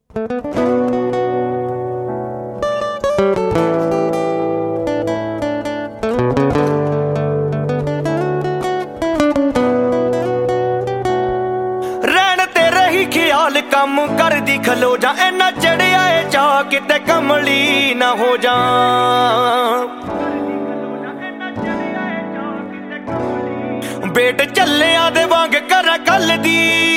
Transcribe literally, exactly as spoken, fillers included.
ਰਹਿਣ ਤੇ ਰਹੀ ਖਿਆਲ ਕੰਮ ਕਰਦੀ ਖਲੋ ਜਾ ਇੰਨਾ ਚੜਿਆ ਏ ਚਾਹ ਕਿਤੇ ਕਮਲੀ ਨਾ ਹੋ ਜਾ ਬੇਟ ਚੱਲਿਆਂ ਦੇ ਵਾਂਗ ਕਰਾਂ ਕੱਲ ਦੀ